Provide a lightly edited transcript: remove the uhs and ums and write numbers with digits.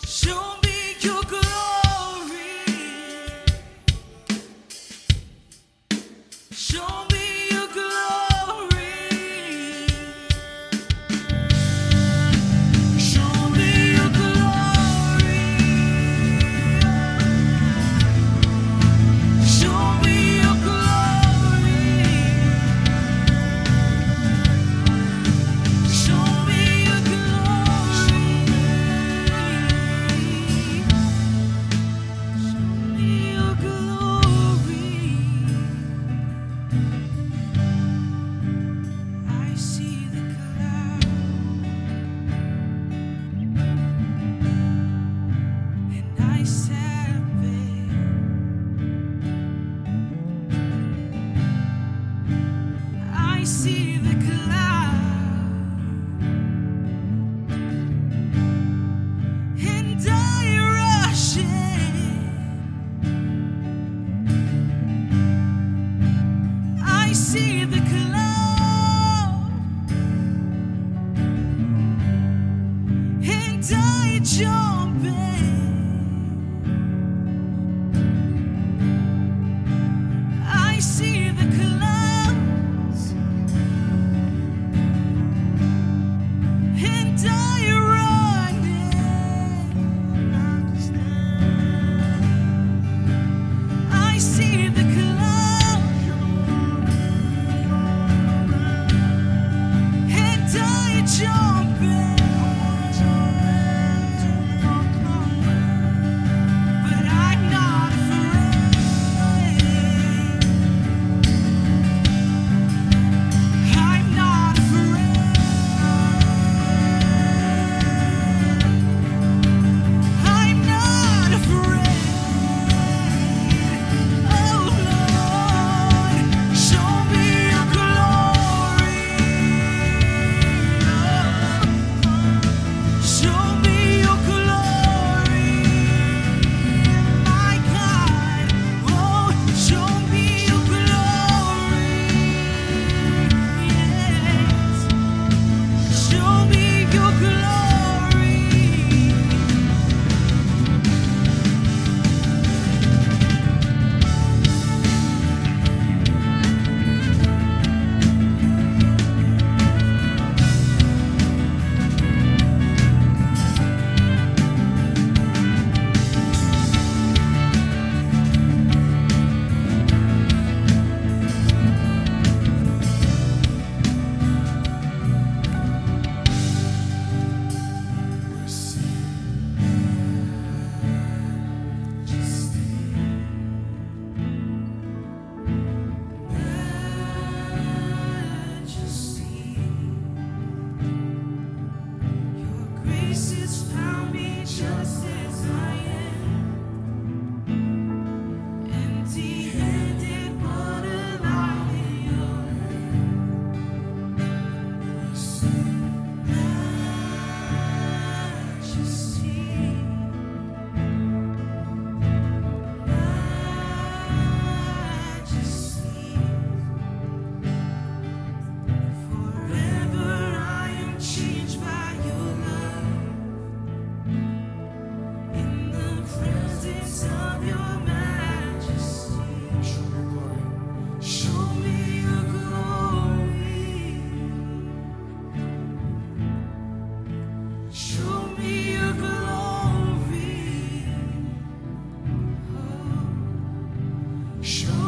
Show me your glory. Show me your glory. Show me your glory. Show me your glory. Show me your glory. Show me your glory. I see the cloud, and I step in. I see the cloud, and I rush in. I see the cloud, and I jump in. I see the clouds, and I run in. I see the clouds, and I jump in. But I'm not afraid. I'm not afraid. I'm not afraid. Oh Lord, show me your glory. Show me your glory, my God. Oh, show me your glory. Yes, show me your glory. Majesty, your grace has found me just as I am, empty-handed, but alive in your majesty. Majesty, forever I am changed by your love. In the presence of your majesty, show me your glory. Show me your glory. Oh, show